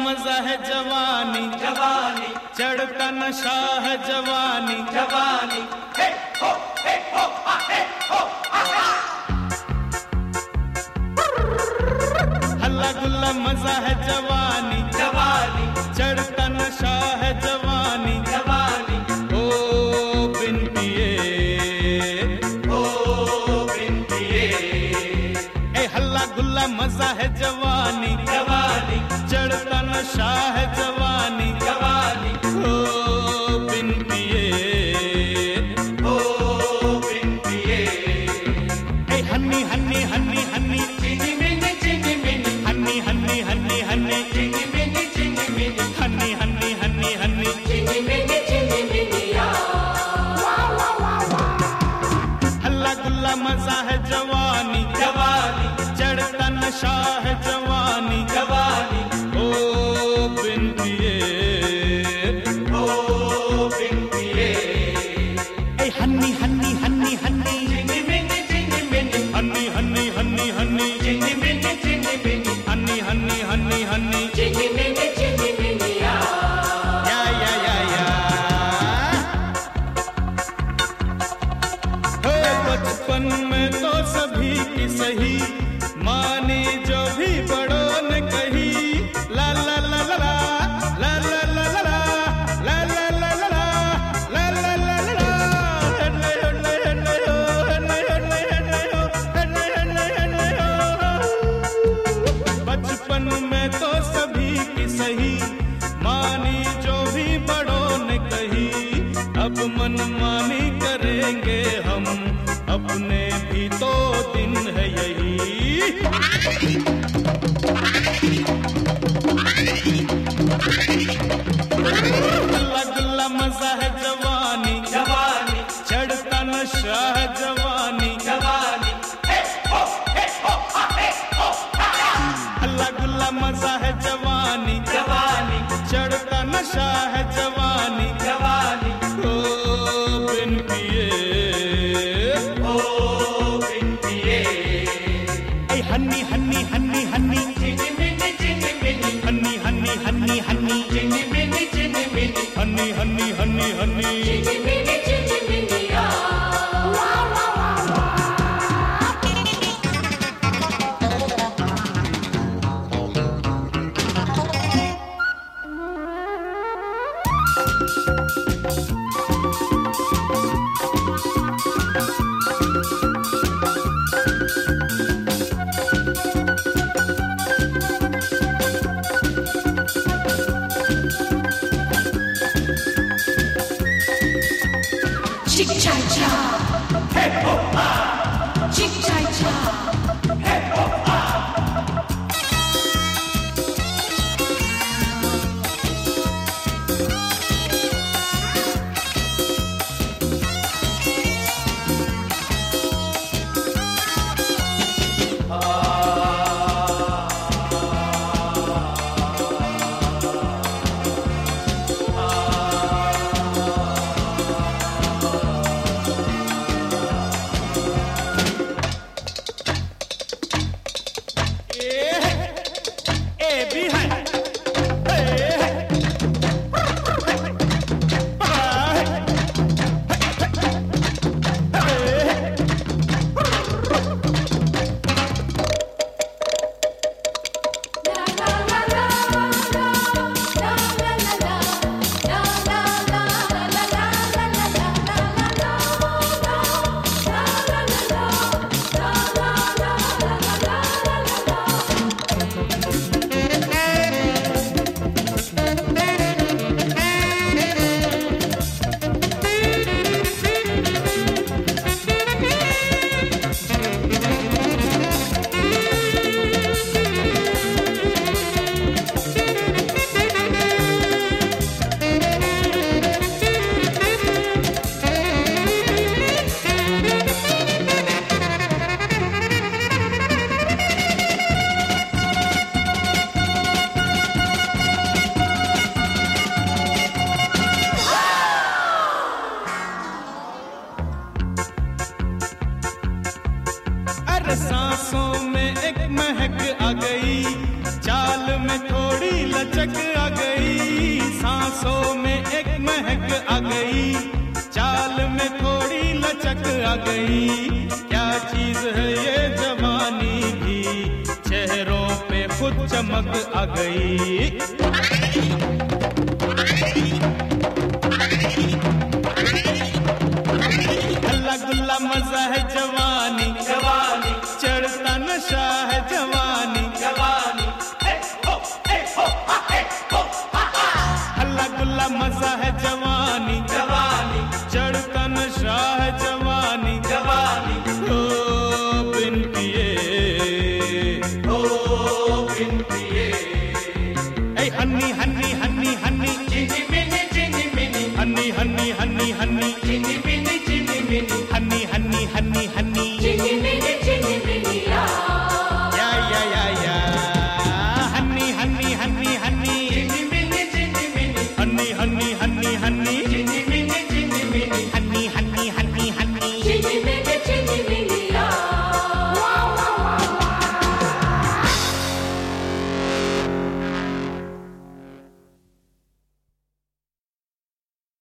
मजा है जवानी, जवानी चढ़ता नशा है जवानी, जवानी हे हो हे हो हे हो हल्ला गुल्ला मजा है जवानी, जवानी चढ़ता नशा है जवानी, जवानी ओ बिन पिए, ओ बिन पिए। ए हल्ला गुल्ला मजा है जवानी, जवानी चढ़ता नशा है जवानी, जवानी ओ बिन पिए, ओ बिन पिए। ए हन्नी हन्नी हन्नी हन्नी चिनी मिनी हन्नी हन्नी हन्नी हन्नी चिनी मिनी हन्नी हन्नी हन्नी हन्नी चिनी मिनी या। हल्ला गुल्ला मजा है जवानी, जवानी चढ़ता नशा है जवानी, जवानी ओ बिन पिए, ओ बिन पिए। ए हन्नी हन्नी हन्नी हन्नी चिनी मिनी हन्नी हन्नी हन्नी हन्नी चिनी मिनी हन्नी हन्नी हन्नी हन्नी चिनी मिनी या। या हो बचपन में तो सभी की सही मानी जो भी बड़ों ने कही, ला ला ला ला ला ला ला ला ला ला ला ला ला ला ला ला ला ला। बचपन में तो सभी की सही मानी जो भी बड़ों ने कही, अब मनमानी करेंगे हम, अपने भी तो दिन है यही। गुल्ला गुल्ला मजा है जवानी, जवानी चढ़ता नशा है जवानी, जवानी हे हो हे हो हे हो। हल्ला गुल्ला मजा है जवानी, जवानी चढ़ता नशा है जवानी, जवानी ओ बिन पिए, ओ बिन पिए। ए हन्नी हन्नी हन्नी हन्नी चिनी मिनी हन्नी हन्नी हन्नी हन्नी चिनी मिनी हन्नी हन्नी हन्नी हन्नी चिनी मिनी या। लचक आ गई, सांसों में एक महक आ गई, चाल में थोड़ी लचक आ गई। क्या चीज है ये जवानी भी, चेहरों पे खुद चमक आ गई। हल्ला गुल्ला मजा है जवानी, जवानी चढ़ता नशा है जवानी, जवानी हे हो हे हो। हल्ला गुल्ला मजा है जवानी, जवानी चढ़ता नशा है जवानी, जवानी ओ बिन पिए, ओ बिन पिए। ऐ हन्नी हन्नी हन्नी हन्नी, चिनी मिनी हन्नी हन्नी हन्नी हन्नी, चिनी मिनी हन्नी हन्नी हन्नी हन्नी, चिनी मिनी या या हन्नी हन्नी हन्नी हन्नी, चिनी मिनी हन्नी हन्नी हन्नी हन्नी, चिनी मिनी हन्नी